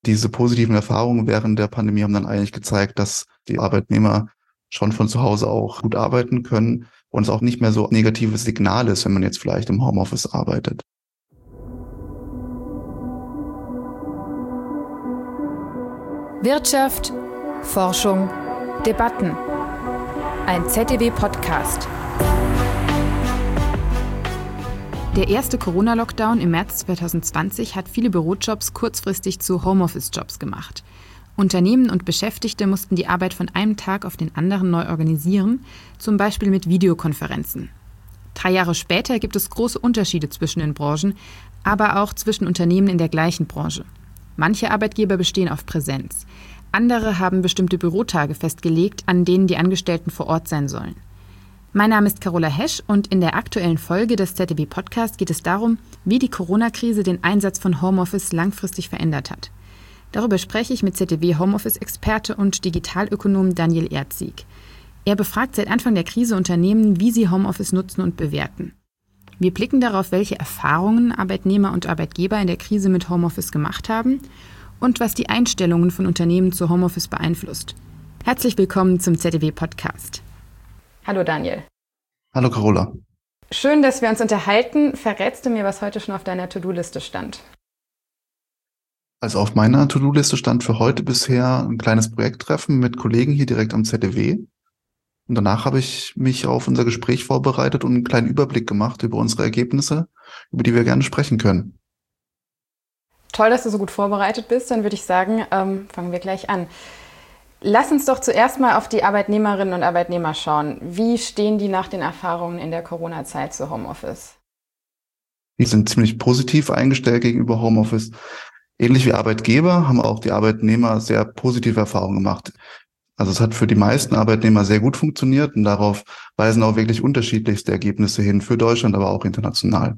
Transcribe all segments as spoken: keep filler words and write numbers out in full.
diese positiven Erfahrungen während der Pandemie haben dann eigentlich gezeigt, dass die Arbeitnehmer schon von zu Hause auch gut arbeiten können und es auch nicht mehr so ein negatives Signal ist, wenn man jetzt vielleicht im Homeoffice arbeitet. Wirtschaft, Forschung, Debatten. Ein Z D W-Podcast. Der erste Corona-Lockdown im März zwanzig zwanzig hat viele Bürojobs kurzfristig zu Homeoffice-Jobs gemacht. Unternehmen und Beschäftigte mussten die Arbeit von einem Tag auf den anderen neu organisieren, zum Beispiel mit Videokonferenzen. Drei Jahre später gibt es große Unterschiede zwischen den Branchen, aber auch zwischen Unternehmen in der gleichen Branche. Manche Arbeitgeber bestehen auf Präsenz. Andere haben bestimmte Bürotage festgelegt, an denen die Angestellten vor Ort sein sollen. Mein Name ist Carola Hesch und in der aktuellen Folge des Z D W-Podcasts geht es darum, wie die Corona-Krise den Einsatz von Homeoffice langfristig verändert hat. Darüber spreche ich mit Z D W-Homeoffice-Experte und Digitalökonom Daniel Erzig. Er befragt seit Anfang der Krise Unternehmen, wie sie Homeoffice nutzen und bewerten. Wir blicken darauf, welche Erfahrungen Arbeitnehmer und Arbeitgeber in der Krise mit Homeoffice gemacht haben und was die Einstellungen von Unternehmen zu Homeoffice beeinflusst. Herzlich willkommen zum Z D W-Podcast. Hallo Daniel. Hallo Carola. Schön, dass wir uns unterhalten. Verrätst du mir, was heute schon auf deiner To-Do-Liste stand? Also auf meiner To-Do-Liste stand für heute bisher ein kleines Projekttreffen mit Kollegen hier direkt am Z D W. Und danach habe ich mich auf unser Gespräch vorbereitet und einen kleinen Überblick gemacht über unsere Ergebnisse, über die wir gerne sprechen können. Toll, dass du so gut vorbereitet bist. Dann würde ich sagen, ähm, fangen wir gleich an. Lass uns doch zuerst mal auf die Arbeitnehmerinnen und Arbeitnehmer schauen. Wie stehen die nach den Erfahrungen in der Corona-Zeit zu Homeoffice? Die sind ziemlich positiv eingestellt gegenüber Homeoffice. Ähnlich wie Arbeitgeber haben auch die Arbeitnehmer sehr positive Erfahrungen gemacht. Also es hat für die meisten Arbeitnehmer sehr gut funktioniert und darauf weisen auch wirklich unterschiedlichste Ergebnisse hin für Deutschland, aber auch international.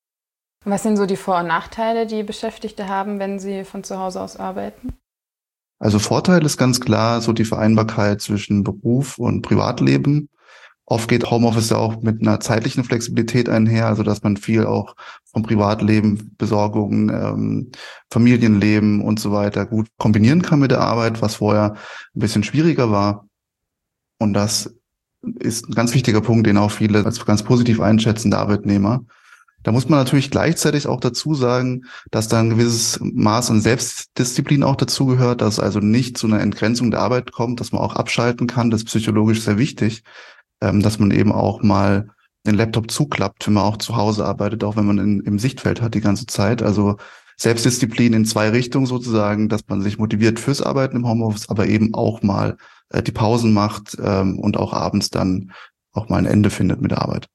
Was sind so die Vor- und Nachteile, die Beschäftigte haben, wenn sie von zu Hause aus arbeiten? Also Vorteil ist ganz klar so die Vereinbarkeit zwischen Beruf und Privatleben. Oft geht Homeoffice ja auch mit einer zeitlichen Flexibilität einher, also dass man viel auch vom Privatleben, Besorgung, ähm, Familienleben und so weiter gut kombinieren kann mit der Arbeit, was vorher ein bisschen schwieriger war. Und das ist ein ganz wichtiger Punkt, den auch viele als ganz positiv einschätzen, der Arbeitnehmer. Da muss man natürlich gleichzeitig auch dazu sagen, dass da ein gewisses Maß an Selbstdisziplin auch dazugehört, dass also nicht zu einer Entgrenzung der Arbeit kommt, dass man auch abschalten kann. Das ist psychologisch sehr wichtig, dass man eben auch mal den Laptop zuklappt, wenn man auch zu Hause arbeitet, auch wenn man in, im Sichtfeld hat die ganze Zeit. Also Selbstdisziplin in zwei Richtungen sozusagen, dass man sich motiviert fürs Arbeiten im Homeoffice, aber eben auch mal äh, die Pausen macht ähm, und auch abends dann auch mal ein Ende findet mit der Arbeit.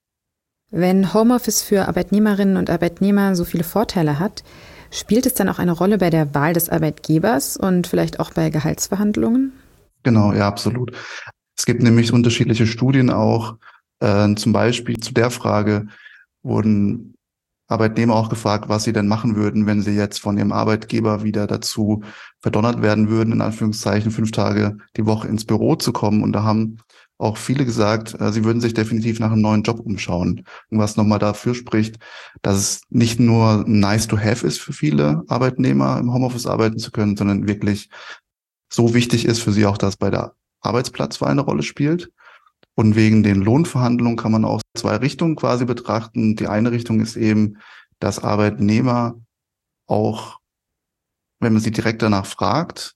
Wenn Homeoffice für Arbeitnehmerinnen und Arbeitnehmer so viele Vorteile hat, spielt es dann auch eine Rolle bei der Wahl des Arbeitgebers und vielleicht auch bei Gehaltsverhandlungen? Genau, ja, absolut. Es gibt nämlich unterschiedliche Studien auch, äh, zum Beispiel zu der Frage wurden Arbeitnehmer auch gefragt, was sie denn machen würden, wenn sie jetzt von ihrem Arbeitgeber wieder dazu verdonnert werden würden, in Anführungszeichen fünf Tage die Woche ins Büro zu kommen. Und da haben auch viele gesagt, äh, sie würden sich definitiv nach einem neuen Job umschauen. Und was nochmal dafür spricht, dass es nicht nur nice to have ist für viele Arbeitnehmer, im Homeoffice arbeiten zu können, sondern wirklich so wichtig ist für sie auch, dass bei der Arbeitsplatzwahl eine Rolle spielt. Und wegen den Lohnverhandlungen kann man auch zwei Richtungen quasi betrachten. Die eine Richtung ist eben, dass Arbeitnehmer auch, wenn man sie direkt danach fragt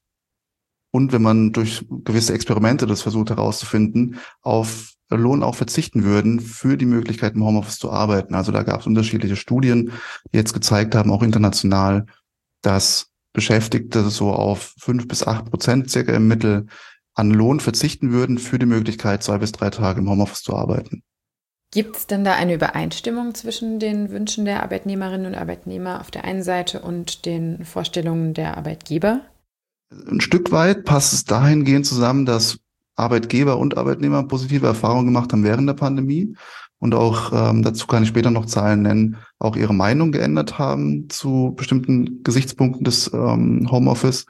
und wenn man durch gewisse Experimente das versucht herauszufinden, auf Lohn auch verzichten würden für die Möglichkeit, im Homeoffice zu arbeiten. Also da gab es unterschiedliche Studien, die jetzt gezeigt haben, auch international, dass Beschäftigte so auf fünf bis acht Prozent circa im Mittel an Lohn verzichten würden für die Möglichkeit, zwei bis drei Tage im Homeoffice zu arbeiten. Gibt es denn da eine Übereinstimmung zwischen den Wünschen der Arbeitnehmerinnen und Arbeitnehmer auf der einen Seite und den Vorstellungen der Arbeitgeber? Ein Stück weit passt es dahingehend zusammen, dass Arbeitgeber und Arbeitnehmer positive Erfahrungen gemacht haben während der Pandemie und auch, ähm, dazu kann ich später noch Zahlen nennen, auch ihre Meinung geändert haben zu bestimmten Gesichtspunkten des ähm, Homeoffice.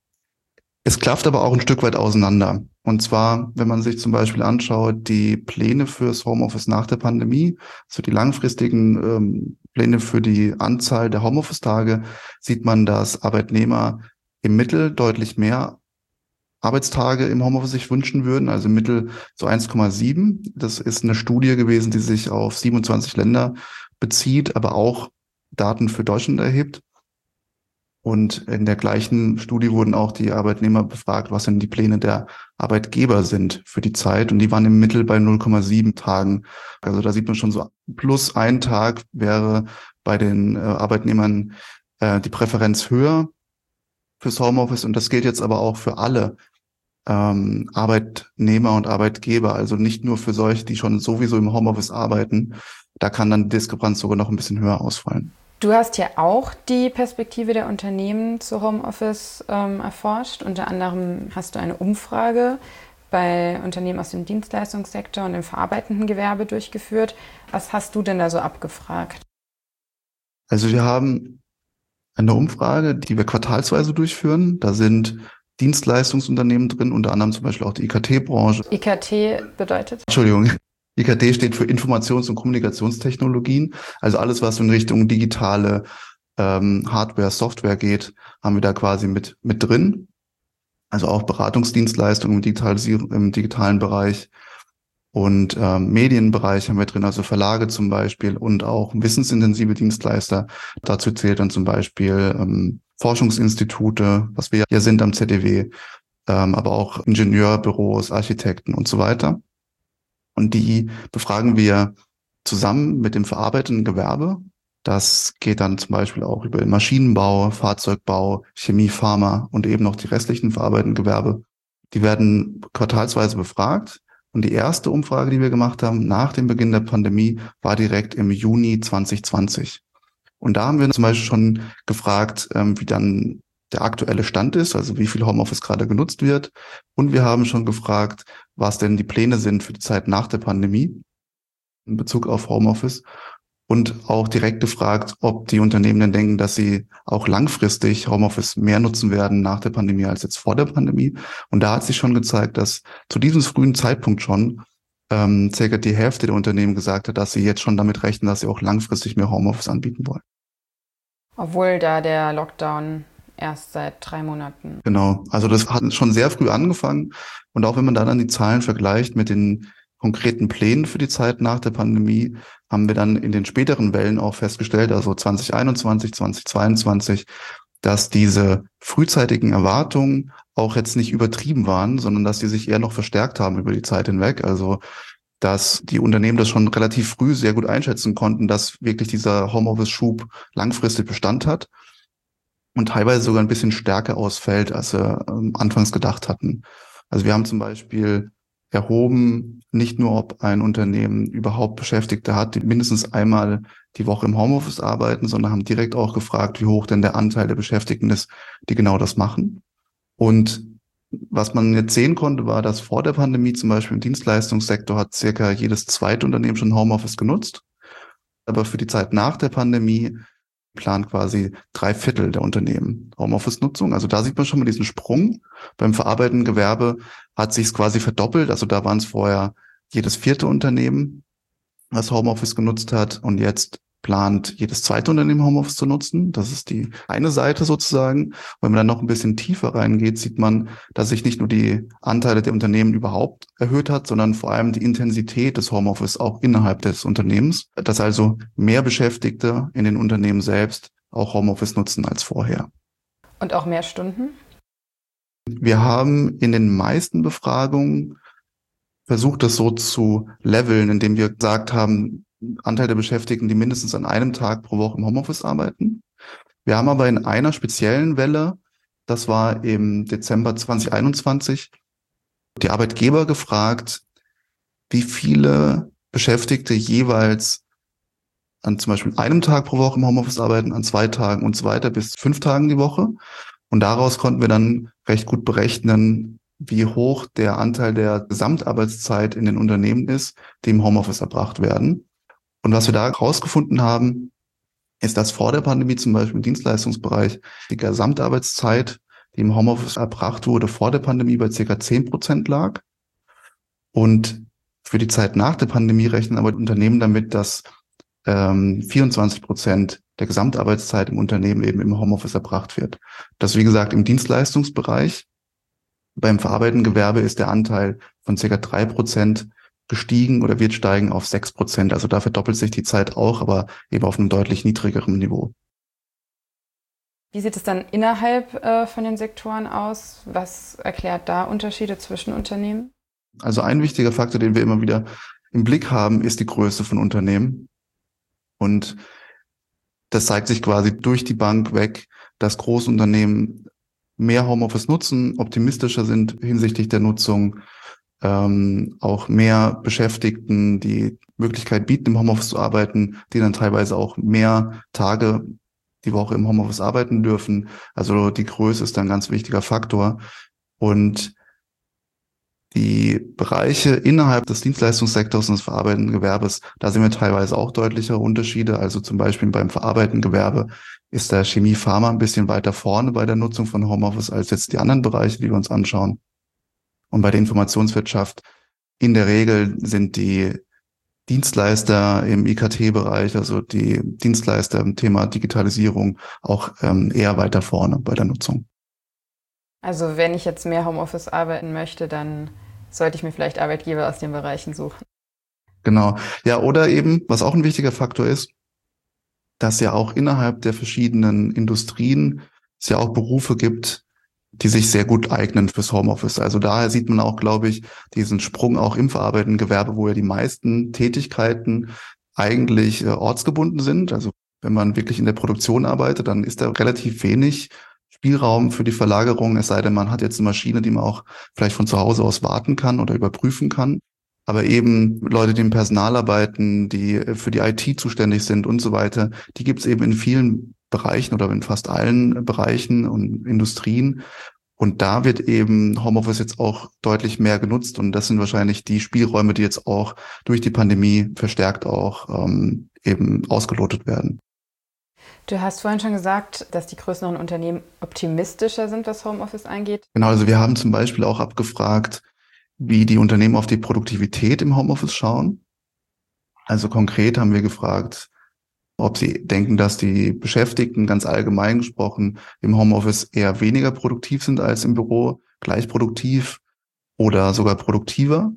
Es klafft aber auch ein Stück weit auseinander. Und zwar, wenn man sich zum Beispiel anschaut, die Pläne fürs Homeoffice nach der Pandemie, also die langfristigen ähm, Pläne für die Anzahl der Homeoffice-Tage, sieht man, dass Arbeitnehmer im Mittel deutlich mehr Arbeitstage im Homeoffice sich wünschen würden, also im Mittel so eins Komma sieben. Das ist eine Studie gewesen, die sich auf siebenundzwanzig Länder bezieht, aber auch Daten für Deutschland erhebt. Und in der gleichen Studie wurden auch die Arbeitnehmer befragt, was denn die Pläne der Arbeitgeber sind für die Zeit. Und die waren im Mittel bei null Komma sieben Tagen. Also da sieht man schon so, plus ein Tag wäre bei den äh, Arbeitnehmern äh, die Präferenz höher fürs Homeoffice. Und das gilt jetzt aber auch für alle ähm, Arbeitnehmer und Arbeitgeber. Also nicht nur für solche, die schon sowieso im Homeoffice arbeiten. Da kann dann die Diskrepanz sogar noch ein bisschen höher ausfallen. Du hast ja auch die Perspektive der Unternehmen zu Homeoffice ähm, erforscht. Unter anderem hast du eine Umfrage bei Unternehmen aus dem Dienstleistungssektor und im verarbeitenden Gewerbe durchgeführt. Was hast du denn da so abgefragt? Also wir haben eine Umfrage, die wir quartalsweise durchführen. Da sind Dienstleistungsunternehmen drin, unter anderem zum Beispiel auch die I K T-Branche. I K T bedeutet? Entschuldigung. I K T steht für Informations- und Kommunikationstechnologien. Also alles, was in Richtung digitale ähm, Hardware, Software geht, haben wir da quasi mit mit drin. Also auch Beratungsdienstleistungen im, Digitalisi- im digitalen Bereich und ähm, Medienbereich haben wir drin, also Verlage zum Beispiel und auch wissensintensive Dienstleister. Dazu zählt dann zum Beispiel ähm, Forschungsinstitute, was wir ja sind am Z D W, ähm, aber auch Ingenieurbüros, Architekten und so weiter. Und die befragen wir zusammen mit dem verarbeitenden Gewerbe. Das geht dann zum Beispiel auch über den Maschinenbau, Fahrzeugbau, Chemie, Pharma und eben noch die restlichen verarbeitenden Gewerbe. Die werden quartalsweise befragt. Und die erste Umfrage, die wir gemacht haben nach dem Beginn der Pandemie, war direkt im Juni zwanzig zwanzig. Und da haben wir zum Beispiel schon gefragt, wie dann der aktuelle Stand ist, also wie viel Homeoffice gerade genutzt wird. Und wir haben schon gefragt, was denn die Pläne sind für die Zeit nach der Pandemie in Bezug auf Homeoffice. Und auch direkt gefragt, ob die Unternehmen denn denken, dass sie auch langfristig Homeoffice mehr nutzen werden nach der Pandemie als jetzt vor der Pandemie. Und da hat sich schon gezeigt, dass zu diesem frühen Zeitpunkt schon ähm, circa die Hälfte der Unternehmen gesagt hat, dass sie jetzt schon damit rechnen, dass sie auch langfristig mehr Homeoffice anbieten wollen. Obwohl da der Lockdown erst seit drei Monaten. Genau, also das hat schon sehr früh angefangen. Und auch wenn man dann die Zahlen vergleicht mit den konkreten Plänen für die Zeit nach der Pandemie, haben wir dann in den späteren Wellen auch festgestellt, also zwanzig einundzwanzig, zwanzig zweiundzwanzig, dass diese frühzeitigen Erwartungen auch jetzt nicht übertrieben waren, sondern dass die sich eher noch verstärkt haben über die Zeit hinweg. Also dass die Unternehmen das schon relativ früh sehr gut einschätzen konnten, dass wirklich dieser Homeoffice-Schub langfristig Bestand hat und teilweise sogar ein bisschen stärker ausfällt, als sie ähm, anfangs gedacht hatten. Also wir haben zum Beispiel erhoben, nicht nur, ob ein Unternehmen überhaupt Beschäftigte hat, die mindestens einmal die Woche im Homeoffice arbeiten, sondern haben direkt auch gefragt, wie hoch denn der Anteil der Beschäftigten ist, die genau das machen. Und was man jetzt sehen konnte, war, dass vor der Pandemie zum Beispiel im Dienstleistungssektor hat circa jedes zweite Unternehmen schon Homeoffice genutzt. Aber für die Zeit nach der Pandemie plant quasi drei Viertel der Unternehmen Homeoffice-Nutzung. Also da sieht man schon mal diesen Sprung. Beim verarbeitenden Gewerbe hat sich es quasi verdoppelt. Also da waren es vorher jedes vierte Unternehmen, was Homeoffice genutzt hat. Und jetzt plant jedes zweite Unternehmen Homeoffice zu nutzen. Das ist die eine Seite sozusagen. Und wenn man dann noch ein bisschen tiefer reingeht, sieht man, dass sich nicht nur die Anteile der Unternehmen überhaupt erhöht hat, sondern vor allem die Intensität des Homeoffice auch innerhalb des Unternehmens. Dass also mehr Beschäftigte in den Unternehmen selbst auch Homeoffice nutzen als vorher. Und auch mehr Stunden? Wir haben in den meisten Befragungen versucht, das so zu leveln, indem wir gesagt haben, Anteil der Beschäftigten, die mindestens an einem Tag pro Woche im Homeoffice arbeiten. Wir haben aber in einer speziellen Welle, das war im Dezember zwanzig einundzwanzig, die Arbeitgeber gefragt, wie viele Beschäftigte jeweils an zum Beispiel einem Tag pro Woche im Homeoffice arbeiten, an zwei Tagen und so weiter bis fünf Tagen die Woche. Und daraus konnten wir dann recht gut berechnen, wie hoch der Anteil der Gesamtarbeitszeit in den Unternehmen ist, die im Homeoffice erbracht werden. Und was wir da herausgefunden haben, ist, dass vor der Pandemie zum Beispiel im Dienstleistungsbereich die Gesamtarbeitszeit, die im Homeoffice erbracht wurde, vor der Pandemie bei circa zehn Prozent lag. Und für die Zeit nach der Pandemie rechnen aber die Unternehmen damit, dass ähm, vierundzwanzig Prozent der Gesamtarbeitszeit im Unternehmen eben im Homeoffice erbracht wird. Das, wie gesagt, im Dienstleistungsbereich. Beim verarbeitenden Gewerbe ist der Anteil von circa drei Prozent gestiegen oder wird steigen auf sechs Prozent. Also da verdoppelt sich die Zeit auch, aber eben auf einem deutlich niedrigeren Niveau. Wie sieht es dann innerhalb äh, von den Sektoren aus? Was erklärt da Unterschiede zwischen Unternehmen? Also ein wichtiger Faktor, den wir immer wieder im Blick haben, ist die Größe von Unternehmen. Und das zeigt sich quasi durch die Bank weg, dass Großunternehmen mehr Homeoffice nutzen, optimistischer sind hinsichtlich der Nutzung, ähm, auch mehr Beschäftigten die Möglichkeit bieten, im Homeoffice zu arbeiten, die dann teilweise auch mehr Tage die Woche im Homeoffice arbeiten dürfen. Also die Größe ist ein ganz wichtiger Faktor. Und die Bereiche innerhalb des Dienstleistungssektors und des verarbeitenden Gewerbes, da sehen wir teilweise auch deutlichere Unterschiede. Also zum Beispiel beim verarbeitenden Gewerbe ist der Chemie, Pharma ein bisschen weiter vorne bei der Nutzung von Homeoffice als jetzt die anderen Bereiche, die wir uns anschauen. Und bei der Informationswirtschaft in der Regel sind die Dienstleister im I K T-Bereich, also die Dienstleister im Thema Digitalisierung, auch ähm, eher weiter vorne bei der Nutzung. Also wenn ich jetzt mehr Homeoffice arbeiten möchte, dann sollte ich mir vielleicht Arbeitgeber aus den Bereichen suchen. Genau. Ja, oder eben, was auch ein wichtiger Faktor ist, dass ja auch innerhalb der verschiedenen Industrien es ja auch Berufe gibt, die sich sehr gut eignen fürs Homeoffice. Also daher sieht man auch, glaube ich, diesen Sprung auch im verarbeitenden Gewerbe, wo ja die meisten Tätigkeiten eigentlich äh, ortsgebunden sind. Also wenn man wirklich in der Produktion arbeitet, dann ist da relativ wenig Spielraum für die Verlagerung, es sei denn, man hat jetzt eine Maschine, die man auch vielleicht von zu Hause aus warten kann oder überprüfen kann. Aber eben Leute, die im Personal arbeiten, die für die I T zuständig sind und so weiter, die gibt es eben in vielen Bereichen oder in fast allen Bereichen und Industrien. Und da wird eben Homeoffice jetzt auch deutlich mehr genutzt. Und das sind wahrscheinlich die Spielräume, die jetzt auch durch die Pandemie verstärkt auch ähm, eben ausgelotet werden. Du hast vorhin schon gesagt, dass die größeren Unternehmen optimistischer sind, was Homeoffice angeht. Genau, also wir haben zum Beispiel auch abgefragt, wie die Unternehmen auf die Produktivität im Homeoffice schauen. Also konkret haben wir gefragt, ob sie denken, dass die Beschäftigten ganz allgemein gesprochen im Homeoffice eher weniger produktiv sind als im Büro, gleich produktiv oder sogar produktiver.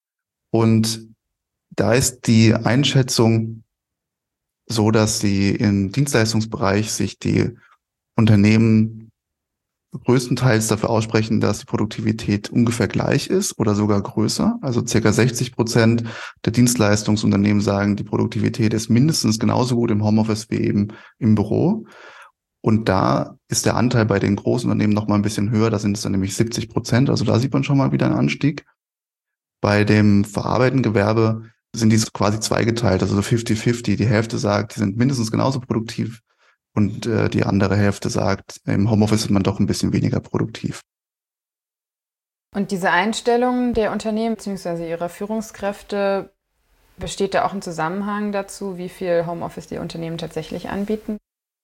Und da ist die Einschätzung so, dass sie im Dienstleistungsbereich sich die Unternehmen größtenteils dafür aussprechen, dass die Produktivität ungefähr gleich ist oder sogar größer. Also circa sechzig Prozent der Dienstleistungsunternehmen sagen, die Produktivität ist mindestens genauso gut im Homeoffice wie eben im Büro. Und da ist der Anteil bei den großen Unternehmen noch mal ein bisschen höher. Da sind es dann nämlich siebzig Prozent. Also da sieht man schon mal wieder einen Anstieg. Bei dem verarbeitenden Gewerbe sind die quasi zweigeteilt, also so fünfzig fünfzig. Die Hälfte sagt, die sind mindestens genauso produktiv. Und äh, die andere Hälfte sagt, im Homeoffice ist man doch ein bisschen weniger produktiv. Und diese Einstellung der Unternehmen bzw. ihrer Führungskräfte, besteht da auch ein Zusammenhang dazu, wie viel Homeoffice die Unternehmen tatsächlich anbieten?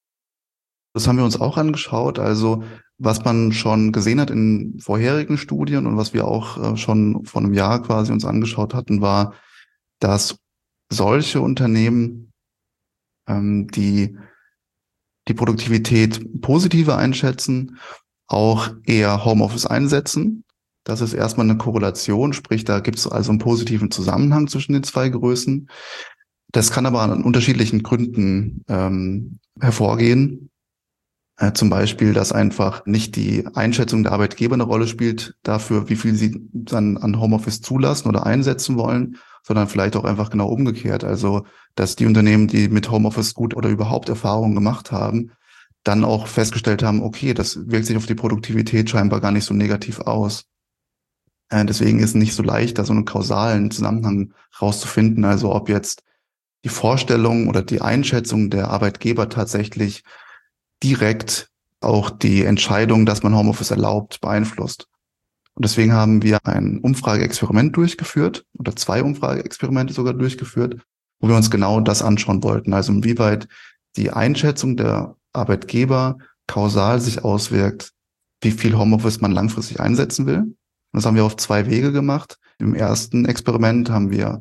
Das haben wir uns auch angeschaut. Also was man schon gesehen hat in vorherigen Studien und was wir auch äh, schon vor einem Jahr quasi uns angeschaut hatten, war, dass solche Unternehmen, ähm, die die Produktivität positiver einschätzen, auch eher Homeoffice einsetzen. Das ist erstmal eine Korrelation, sprich, da gibt es also einen positiven Zusammenhang zwischen den zwei Größen. Das kann aber an unterschiedlichen Gründen ähm, hervorgehen. Äh, zum Beispiel, dass einfach nicht die Einschätzung der Arbeitgeber eine Rolle spielt dafür, wie viel sie dann an Homeoffice zulassen oder einsetzen wollen, sondern vielleicht auch einfach genau umgekehrt. Also, dass die Unternehmen, die mit Homeoffice gut oder überhaupt Erfahrungen gemacht haben, dann auch festgestellt haben, okay, das wirkt sich auf die Produktivität scheinbar gar nicht so negativ aus. Äh, deswegen ist es nicht so leicht, da so einen kausalen Zusammenhang rauszufinden. Also ob jetzt die Vorstellung oder die Einschätzung der Arbeitgeber tatsächlich direkt auch die Entscheidung, dass man Homeoffice erlaubt, beeinflusst. Und deswegen haben wir ein Umfrageexperiment durchgeführt oder zwei Umfrageexperimente sogar durchgeführt, wo wir uns genau das anschauen wollten. Also inwieweit die Einschätzung der Arbeitgeber kausal sich auswirkt, wie viel Homeoffice man langfristig einsetzen will. Und das haben wir auf zwei Wege gemacht. Im ersten Experiment haben wir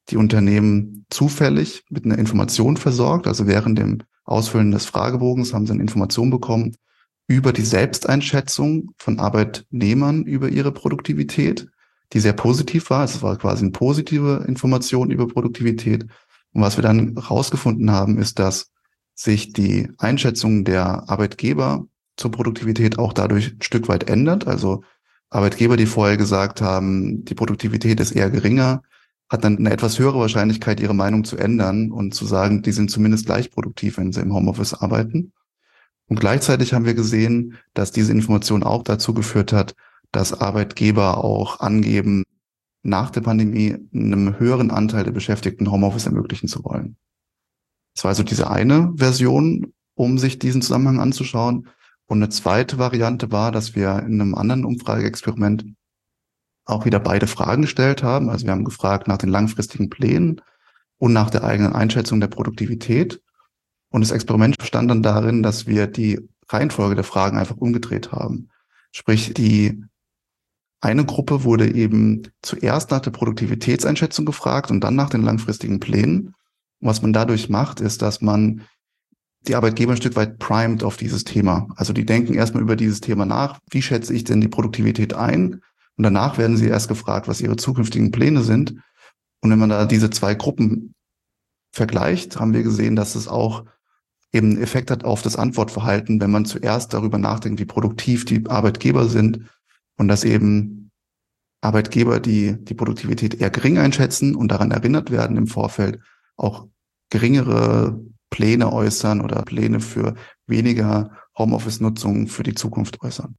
die Unternehmen zufällig mit einer Information versorgt. Also während dem Ausfüllen des Fragebogens haben sie eine Information bekommen über die Selbsteinschätzung von Arbeitnehmern über ihre Produktivität, die sehr positiv war. Es war quasi eine positive Information über Produktivität. Und was wir dann herausgefunden haben, ist, dass sich die Einschätzung der Arbeitgeber zur Produktivität auch dadurch ein Stück weit ändert. Also Arbeitgeber, die vorher gesagt haben, die Produktivität ist eher geringer, hat dann eine etwas höhere Wahrscheinlichkeit, ihre Meinung zu ändern und zu sagen, die sind zumindest gleich produktiv, wenn sie im Homeoffice arbeiten. Und gleichzeitig haben wir gesehen, dass diese Information auch dazu geführt hat, dass Arbeitgeber auch angeben, nach der Pandemie einem höheren Anteil der Beschäftigten Homeoffice ermöglichen zu wollen. Das war also diese eine Version, um sich diesen Zusammenhang anzuschauen. Und eine zweite Variante war, dass wir in einem anderen Umfrageexperiment auch wieder beide Fragen gestellt haben. Also wir haben gefragt nach den langfristigen Plänen und nach der eigenen Einschätzung der Produktivität. Und das Experiment bestand dann darin, dass wir die Reihenfolge der Fragen einfach umgedreht haben. Sprich, die eine Gruppe wurde eben zuerst nach der Produktivitätseinschätzung gefragt und dann nach den langfristigen Plänen. Und was man dadurch macht, ist, dass man die Arbeitgeber ein Stück weit primed auf dieses Thema. Also die denken erstmal über dieses Thema nach. Wie schätze ich denn die Produktivität ein? Und danach werden sie erst gefragt, was ihre zukünftigen Pläne sind. Und wenn man da diese zwei Gruppen vergleicht, haben wir gesehen, dass es auch eben einen Effekt hat auf das Antwortverhalten, wenn man zuerst darüber nachdenkt, wie produktiv die Arbeitgeber sind und dass eben Arbeitgeber, die die Produktivität eher gering einschätzen und daran erinnert werden im Vorfeld, auch geringere Pläne äußern oder Pläne für weniger Homeoffice-Nutzung für die Zukunft äußern.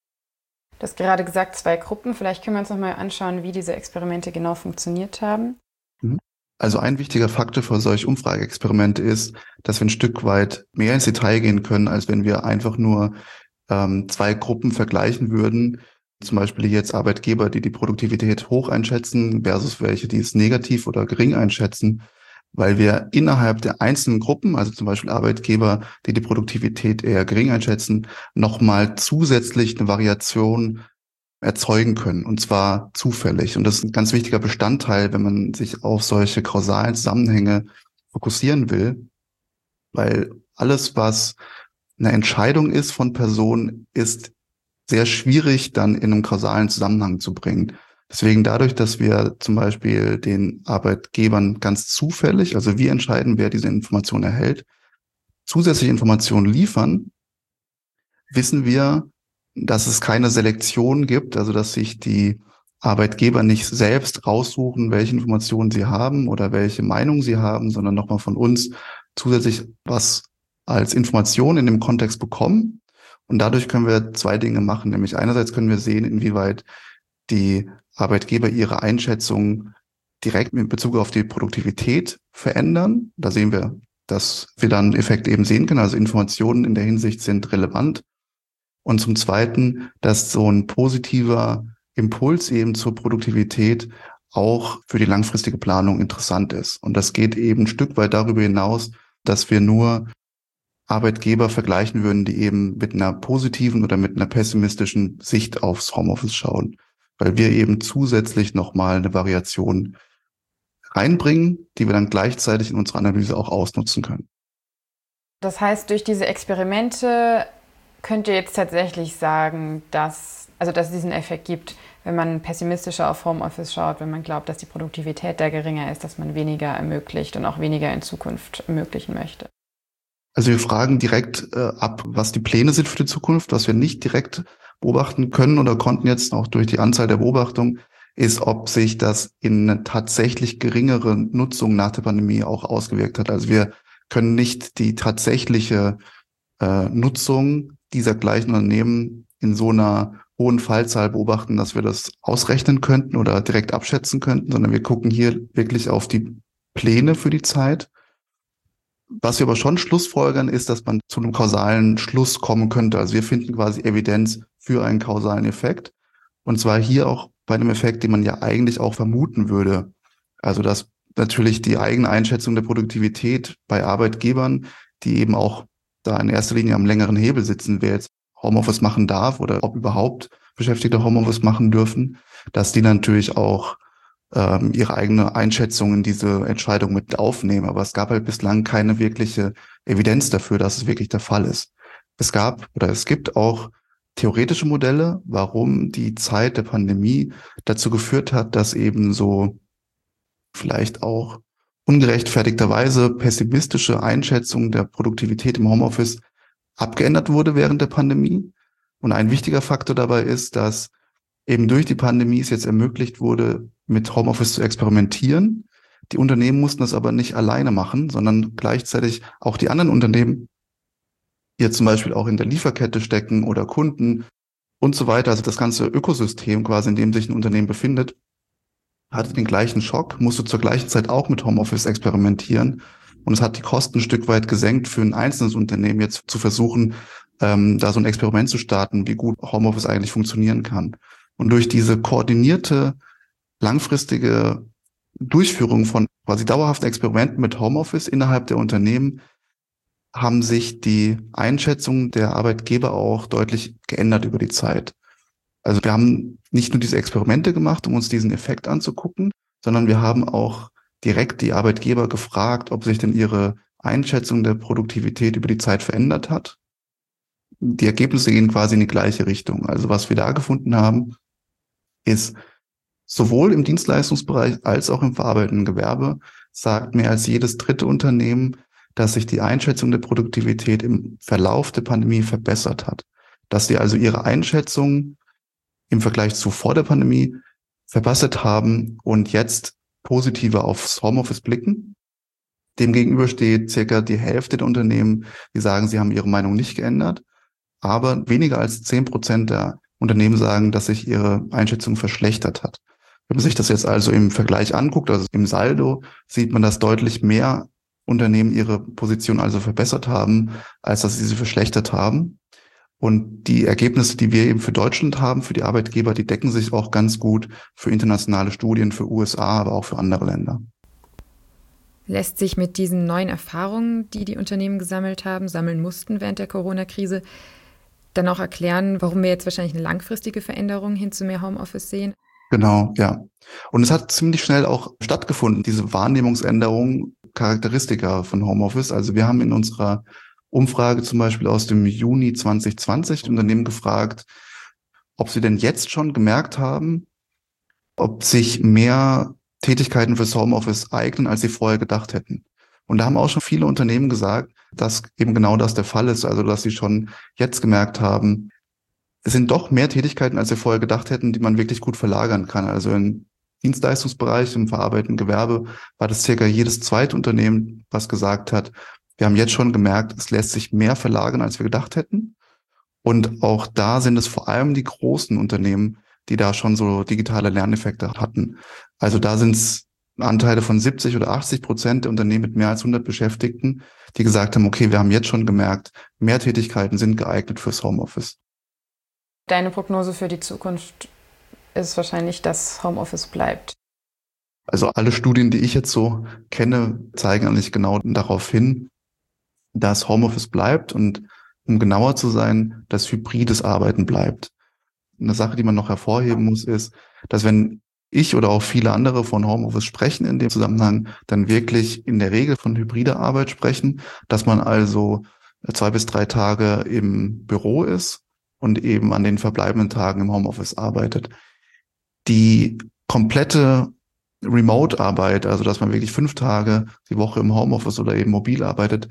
Du hast gerade gesagt, zwei Gruppen. Vielleicht können wir uns noch mal anschauen, wie diese Experimente genau funktioniert haben. Also ein wichtiger Faktor für solche Umfrageexperimente ist, dass wir ein Stück weit mehr ins Detail gehen können, als wenn wir einfach nur ähm, zwei Gruppen vergleichen würden. Zum Beispiel jetzt Arbeitgeber, die die Produktivität hoch einschätzen versus welche, die es negativ oder gering einschätzen, weil wir innerhalb der einzelnen Gruppen, also zum Beispiel Arbeitgeber, die die Produktivität eher gering einschätzen, nochmal zusätzlich eine Variation erzeugen können, und zwar zufällig. Und das ist ein ganz wichtiger Bestandteil, wenn man sich auf solche kausalen Zusammenhänge fokussieren will, weil alles, was eine Entscheidung ist von Personen, ist sehr schwierig dann in einem kausalen Zusammenhang zu bringen. Deswegen dadurch, dass wir zum Beispiel den Arbeitgebern ganz zufällig, also wir entscheiden, wer diese Information erhält, zusätzliche Informationen liefern, wissen wir, dass es keine Selektion gibt, also dass sich die Arbeitgeber nicht selbst raussuchen, welche Informationen sie haben oder welche Meinung sie haben, sondern nochmal von uns zusätzlich was als Information in dem Kontext bekommen. Und dadurch können wir zwei Dinge machen, nämlich einerseits können wir sehen, inwieweit die Arbeitgeber ihre Einschätzung direkt in Bezug auf die Produktivität verändern. Da sehen wir, dass wir dann einen Effekt eben sehen können. Also Informationen in der Hinsicht sind relevant. Und zum Zweiten, dass so ein positiver Impuls eben zur Produktivität auch für die langfristige Planung interessant ist. Und das geht eben ein Stück weit darüber hinaus, dass wir nur Arbeitgeber vergleichen würden, die eben mit einer positiven oder mit einer pessimistischen Sicht aufs Homeoffice schauen, weil wir eben zusätzlich nochmal eine Variation reinbringen, die wir dann gleichzeitig in unserer Analyse auch ausnutzen können. Das heißt, durch diese Experimente könnt ihr jetzt tatsächlich sagen, dass, also dass es diesen Effekt gibt, wenn man pessimistischer auf Homeoffice schaut, wenn man glaubt, dass die Produktivität da geringer ist, dass man weniger ermöglicht und auch weniger in Zukunft ermöglichen möchte? Also wir fragen direkt äh, ab, was die Pläne sind für die Zukunft. Was wir nicht direkt beobachten können oder konnten jetzt auch durch die Anzahl der Beobachtungen, ist, ob sich das in eine tatsächlich geringere Nutzung nach der Pandemie auch ausgewirkt hat. Also wir können nicht die tatsächliche äh, Nutzung dieser gleichen Unternehmen in so einer hohen Fallzahl beobachten, dass wir das ausrechnen könnten oder direkt abschätzen könnten, sondern wir gucken hier wirklich auf die Pläne für die Zeit. Was wir aber schon schlussfolgern, ist, dass man zu einem kausalen Schluss kommen könnte. Also wir finden quasi Evidenz für einen kausalen Effekt. Und zwar hier auch bei einem Effekt, den man ja eigentlich auch vermuten würde. Also dass natürlich die eigene Einschätzung der Produktivität bei Arbeitgebern, die eben auch da in erster Linie am längeren Hebel sitzen, wer jetzt Homeoffice machen darf oder ob überhaupt Beschäftigte Homeoffice machen dürfen, dass die natürlich auch ähm, ihre eigene Einschätzung in diese Entscheidung mit aufnehmen. Aber es gab halt bislang keine wirkliche Evidenz dafür, dass es wirklich der Fall ist. Es gab oder es gibt auch theoretische Modelle, warum die Zeit der Pandemie dazu geführt hat, dass eben so vielleicht auch ungerechtfertigterweise pessimistische Einschätzung der Produktivität im Homeoffice abgeändert wurde während der Pandemie. Und ein wichtiger Faktor dabei ist, dass eben durch die Pandemie es jetzt ermöglicht wurde, mit Homeoffice zu experimentieren. Die Unternehmen mussten das aber nicht alleine machen, sondern gleichzeitig auch die anderen Unternehmen, die jetzt zum Beispiel auch in der Lieferkette stecken oder Kunden und so weiter. Also das ganze Ökosystem quasi, in dem sich ein Unternehmen befindet, hatte den gleichen Schock, musste zur gleichen Zeit auch mit Homeoffice experimentieren. Und es hat die Kosten ein Stück weit gesenkt für ein einzelnes Unternehmen, jetzt zu versuchen, ähm, da so ein Experiment zu starten, wie gut Homeoffice eigentlich funktionieren kann. Und durch diese koordinierte, langfristige Durchführung von quasi dauerhaften Experimenten mit Homeoffice innerhalb der Unternehmen haben sich die Einschätzungen der Arbeitgeber auch deutlich geändert über die Zeit. Also wir haben nicht nur diese Experimente gemacht, um uns diesen Effekt anzugucken, sondern wir haben auch direkt die Arbeitgeber gefragt, ob sich denn ihre Einschätzung der Produktivität über die Zeit verändert hat. Die Ergebnisse gehen quasi in die gleiche Richtung. Also was wir da gefunden haben, ist sowohl im Dienstleistungsbereich als auch im verarbeitenden Gewerbe, sagt mehr als jedes dritte Unternehmen, dass sich die Einschätzung der Produktivität im Verlauf der Pandemie verbessert hat. Dass sie also ihre Einschätzung im Vergleich zu vor der Pandemie verbessert haben und jetzt positiver aufs Homeoffice blicken. Demgegenüber steht circa die Hälfte der Unternehmen, die sagen, sie haben ihre Meinung nicht geändert. Aber weniger als zehn Prozent der Unternehmen sagen, dass sich ihre Einschätzung verschlechtert hat. Wenn man sich das jetzt also im Vergleich anguckt, also im Saldo, sieht man, dass deutlich mehr Unternehmen ihre Position also verbessert haben, als dass sie sie verschlechtert haben. Und die Ergebnisse, die wir eben für Deutschland haben, für die Arbeitgeber, die decken sich auch ganz gut für internationale Studien, für U S A, aber auch für andere Länder. Lässt sich mit diesen neuen Erfahrungen, die die Unternehmen gesammelt haben, sammeln mussten während der Corona-Krise, dann auch erklären, warum wir jetzt wahrscheinlich eine langfristige Veränderung hin zu mehr Homeoffice sehen? Genau, ja. Und es hat ziemlich schnell auch stattgefunden, diese Wahrnehmungsänderung, Charakteristika von Homeoffice. Also wir haben in unserer Umfrage zum Beispiel aus dem Juni zwanzig zwanzig die Unternehmen gefragt, ob sie denn jetzt schon gemerkt haben, ob sich mehr Tätigkeiten fürs Homeoffice eignen, als sie vorher gedacht hätten. Und da haben auch schon viele Unternehmen gesagt, dass eben genau das der Fall ist, also dass sie schon jetzt gemerkt haben, es sind doch mehr Tätigkeiten, als sie vorher gedacht hätten, die man wirklich gut verlagern kann. Also im Dienstleistungsbereich, im verarbeitenden Gewerbe war das circa jedes zweite Unternehmen, was gesagt hat, wir haben jetzt schon gemerkt, es lässt sich mehr verlagern, als wir gedacht hätten. Und auch da sind es vor allem die großen Unternehmen, die da schon so digitale Lerneffekte hatten. Also da sind es Anteile von siebzig oder achtzig Prozent der Unternehmen mit mehr als hundert Beschäftigten, die gesagt haben, okay, wir haben jetzt schon gemerkt, mehr Tätigkeiten sind geeignet fürs Homeoffice. Deine Prognose für die Zukunft ist wahrscheinlich, dass Homeoffice bleibt. Also alle Studien, die ich jetzt so kenne, zeigen eigentlich genau darauf hin, dass Homeoffice bleibt und, um genauer zu sein, dass hybrides Arbeiten bleibt. Eine Sache, die man noch hervorheben muss, ist, dass wenn ich oder auch viele andere von Homeoffice sprechen in dem Zusammenhang, dann wirklich in der Regel von hybrider Arbeit sprechen, dass man also zwei bis drei Tage im Büro ist und eben an den verbleibenden Tagen im Homeoffice arbeitet. Die komplette Remote-Arbeit, also dass man wirklich fünf Tage die Woche im Homeoffice oder eben mobil arbeitet,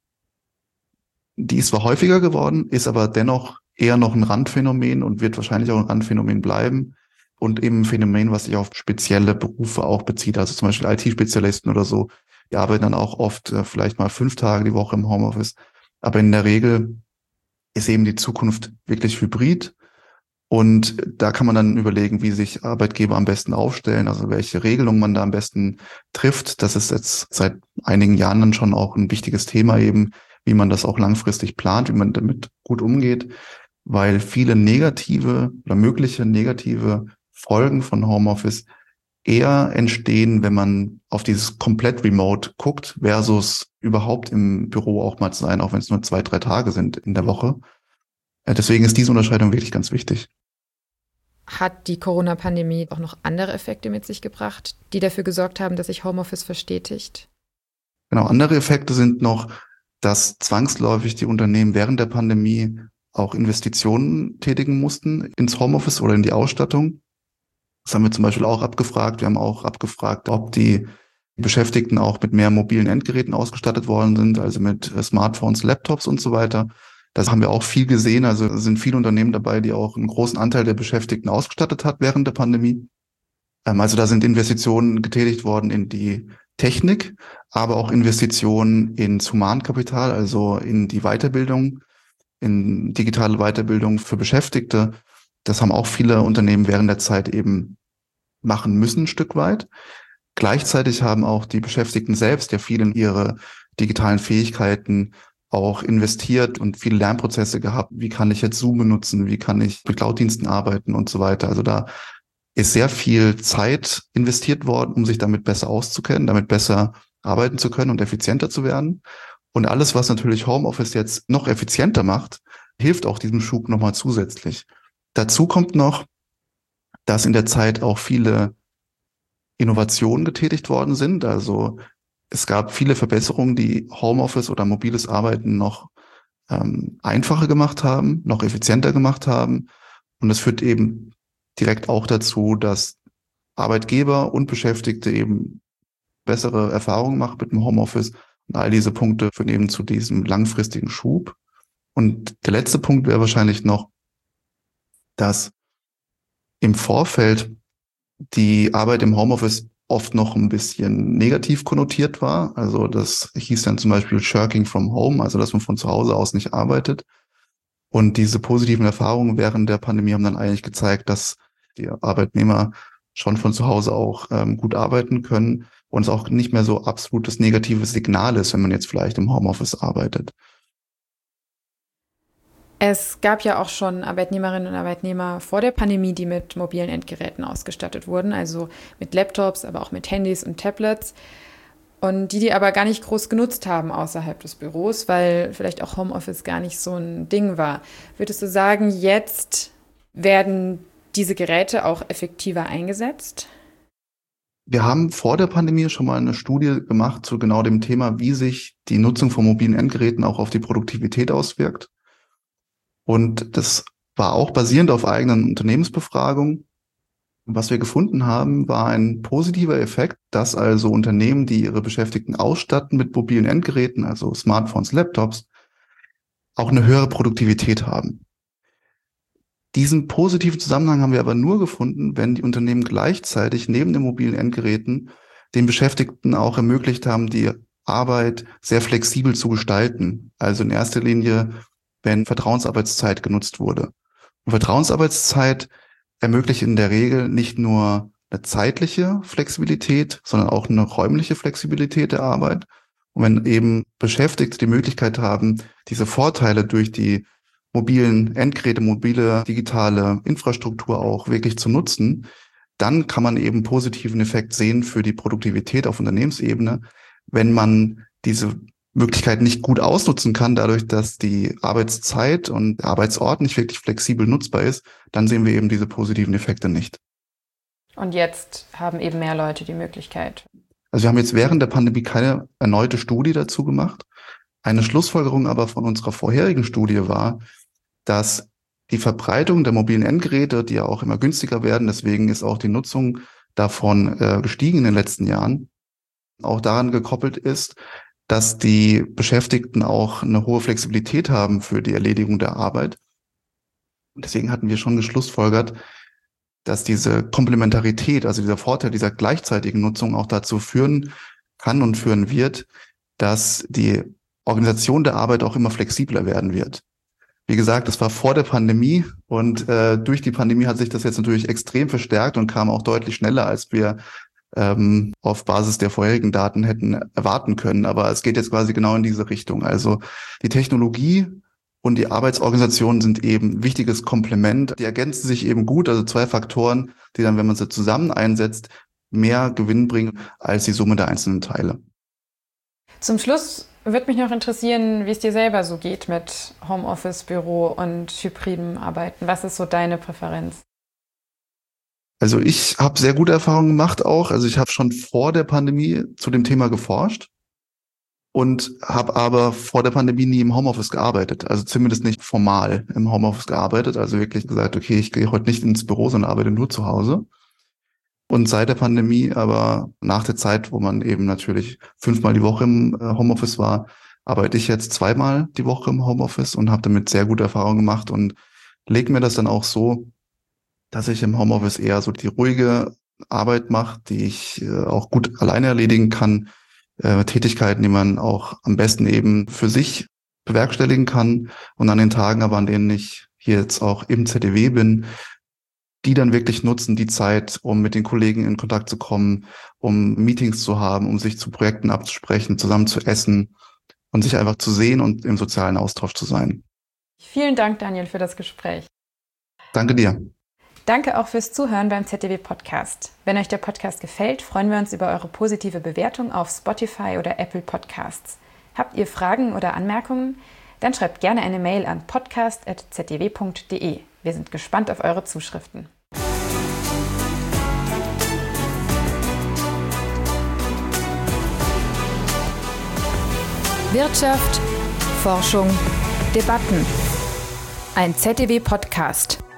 die ist zwar häufiger geworden, ist aber dennoch eher noch ein Randphänomen und wird wahrscheinlich auch ein Randphänomen bleiben und eben ein Phänomen, was sich auf spezielle Berufe auch bezieht, also zum Beispiel I T-Spezialisten oder so, die arbeiten dann auch oft äh, vielleicht mal fünf Tage die Woche im Homeoffice, aber in der Regel ist eben die Zukunft wirklich hybrid und da kann man dann überlegen, wie sich Arbeitgeber am besten aufstellen, also welche Regelungen man da am besten trifft. Das ist jetzt seit einigen Jahren dann schon auch ein wichtiges Thema eben, wie man das auch langfristig plant, wie man damit gut umgeht, weil viele negative oder mögliche negative Folgen von Homeoffice eher entstehen, wenn man auf dieses komplett Remote guckt, versus überhaupt im Büro auch mal zu sein, auch wenn es nur zwei, drei Tage sind in der Woche. Deswegen ist diese Unterscheidung wirklich ganz wichtig. Hat die Corona-Pandemie auch noch andere Effekte mit sich gebracht, die dafür gesorgt haben, dass sich Homeoffice verstetigt? Genau, andere Effekte sind noch, dass zwangsläufig die Unternehmen während der Pandemie auch Investitionen tätigen mussten ins Homeoffice oder in die Ausstattung. Das haben wir zum Beispiel auch abgefragt. Wir haben auch abgefragt, ob die Beschäftigten auch mit mehr mobilen Endgeräten ausgestattet worden sind, also mit Smartphones, Laptops und so weiter. Das haben wir auch viel gesehen. Also sind viele Unternehmen dabei, die auch einen großen Anteil der Beschäftigten ausgestattet hat während der Pandemie. Also da sind Investitionen getätigt worden in die Technik, aber auch Investitionen ins Humankapital, also in die Weiterbildung, in digitale Weiterbildung für Beschäftigte. Das haben auch viele Unternehmen während der Zeit eben machen müssen, ein Stück weit. Gleichzeitig haben auch die Beschäftigten selbst ja viel in ihre digitalen Fähigkeiten auch investiert und viele Lernprozesse gehabt. Wie kann ich jetzt Zoom benutzen? Wie kann ich mit Cloud-Diensten arbeiten und so weiter? Also da ist sehr viel Zeit investiert worden, um sich damit besser auszukennen, damit besser arbeiten zu können und effizienter zu werden. Und alles, was natürlich Homeoffice jetzt noch effizienter macht, hilft auch diesem Schub nochmal zusätzlich. Dazu kommt noch, dass in der Zeit auch viele Innovationen getätigt worden sind. Also es gab viele Verbesserungen, die Homeoffice oder mobiles Arbeiten noch ähm, einfacher gemacht haben, noch effizienter gemacht haben. Und das führt eben direkt auch dazu, dass Arbeitgeber und Beschäftigte eben bessere Erfahrungen machen mit dem Homeoffice. Und all diese Punkte führen eben zu diesem langfristigen Schub. Und der letzte Punkt wäre wahrscheinlich noch, dass im Vorfeld die Arbeit im Homeoffice oft noch ein bisschen negativ konnotiert war. Also das hieß dann zum Beispiel Shirking from Home, also dass man von zu Hause aus nicht arbeitet. Und diese positiven Erfahrungen während der Pandemie haben dann eigentlich gezeigt, dass die Arbeitnehmer schon von zu Hause auch ähm, gut arbeiten können und es auch nicht mehr so absolutes negatives Signal ist, wenn man jetzt vielleicht im Homeoffice arbeitet. Es gab ja auch schon Arbeitnehmerinnen und Arbeitnehmer vor der Pandemie, die mit mobilen Endgeräten ausgestattet wurden, also mit Laptops, aber auch mit Handys und Tablets. Und die, die aber gar nicht groß genutzt haben außerhalb des Büros, weil vielleicht auch Homeoffice gar nicht so ein Ding war. Würdest du sagen, jetzt werden diese Geräte auch effektiver eingesetzt? Wir haben vor der Pandemie schon mal eine Studie gemacht zu genau dem Thema, wie sich die Nutzung von mobilen Endgeräten auch auf die Produktivität auswirkt. Und das war auch basierend auf eigenen Unternehmensbefragungen. Was wir gefunden haben, war ein positiver Effekt, dass also Unternehmen, die ihre Beschäftigten ausstatten mit mobilen Endgeräten, also Smartphones, Laptops, auch eine höhere Produktivität haben. Diesen positiven Zusammenhang haben wir aber nur gefunden, wenn die Unternehmen gleichzeitig neben den mobilen Endgeräten den Beschäftigten auch ermöglicht haben, die Arbeit sehr flexibel zu gestalten. Also in erster Linie, wenn Vertrauensarbeitszeit genutzt wurde. Und Vertrauensarbeitszeit ermöglicht in der Regel nicht nur eine zeitliche Flexibilität, sondern auch eine räumliche Flexibilität der Arbeit. Und wenn eben Beschäftigte die Möglichkeit haben, diese Vorteile durch die mobilen Endgeräte, mobile digitale Infrastruktur auch wirklich zu nutzen, dann kann man eben positiven Effekt sehen für die Produktivität auf Unternehmensebene. Wenn man diese Möglichkeit nicht gut ausnutzen kann, dadurch, dass die Arbeitszeit und der Arbeitsort nicht wirklich flexibel nutzbar ist, dann sehen wir eben diese positiven Effekte nicht. Und jetzt haben eben mehr Leute die Möglichkeit. Also wir haben jetzt während der Pandemie keine erneute Studie dazu gemacht. Eine Schlussfolgerung aber von unserer vorherigen Studie war, dass die Verbreitung der mobilen Endgeräte, die ja auch immer günstiger werden, deswegen ist auch die Nutzung davon äh, gestiegen in den letzten Jahren, auch daran gekoppelt ist, dass die Beschäftigten auch eine hohe Flexibilität haben für die Erledigung der Arbeit. Und deswegen hatten wir schon geschlussfolgert, dass diese Komplementarität, also dieser Vorteil dieser gleichzeitigen Nutzung auch dazu führen kann und führen wird, dass die Organisation der Arbeit auch immer flexibler werden wird. Wie gesagt, das war vor der Pandemie und äh, durch die Pandemie hat sich das jetzt natürlich extrem verstärkt und kam auch deutlich schneller, als wir ähm, auf Basis der vorherigen Daten hätten erwarten können. Aber es geht jetzt quasi genau in diese Richtung. Also die Technologie und die Arbeitsorganisation sind eben ein wichtiges Komplement. Die ergänzen sich eben gut, also zwei Faktoren, die dann, wenn man sie zusammen einsetzt, mehr Gewinn bringen als die Summe der einzelnen Teile. Zum Schluss würde mich noch interessieren, wie es dir selber so geht mit Homeoffice, Büro und hybriden Arbeiten. Was ist so deine Präferenz? Also ich habe sehr gute Erfahrungen gemacht auch. Also ich habe schon vor der Pandemie zu dem Thema geforscht und habe aber vor der Pandemie nie im Homeoffice gearbeitet. Also zumindest nicht formal im Homeoffice gearbeitet. Also wirklich gesagt, okay, ich gehe heute nicht ins Büro, sondern arbeite nur zu Hause. Und seit der Pandemie, aber nach der Zeit, wo man eben natürlich fünfmal die Woche im Homeoffice war, arbeite ich jetzt zweimal die Woche im Homeoffice und habe damit sehr gute Erfahrungen gemacht und lege mir das dann auch so, dass ich im Homeoffice eher so die ruhige Arbeit mache, die ich äh, auch gut alleine erledigen kann, äh, Tätigkeiten, die man auch am besten eben für sich bewerkstelligen kann und an den Tagen aber, an denen ich hier jetzt auch im Z D W bin, die dann wirklich nutzen, die Zeit, um mit den Kollegen in Kontakt zu kommen, um Meetings zu haben, um sich zu Projekten abzusprechen, zusammen zu essen und sich einfach zu sehen und im sozialen Austausch zu sein. Vielen Dank, Daniel, für das Gespräch. Danke dir. Danke auch fürs Zuhören beim Z D W-Podcast. Wenn euch der Podcast gefällt, freuen wir uns über eure positive Bewertung auf Spotify oder Apple Podcasts. Habt ihr Fragen oder Anmerkungen? Dann schreibt gerne eine Mail an podcast at z d w punkt d e. Wir sind gespannt auf eure Zuschriften. Wirtschaft, Forschung, Debatten. Ein Z D W-Podcast.